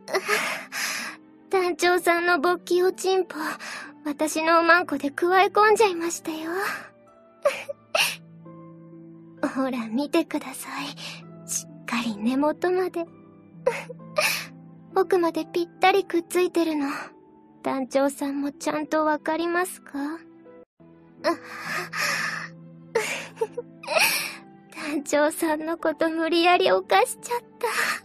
団長さんの勃起おちんぽ、私のおまんこでくわえ込んじゃいましたよ。ほら見てください。しっかり根元まで。奥までぴったりくっついてるの。団長さんもちゃんとわかりますか？団長さんのこと無理やり犯しちゃった。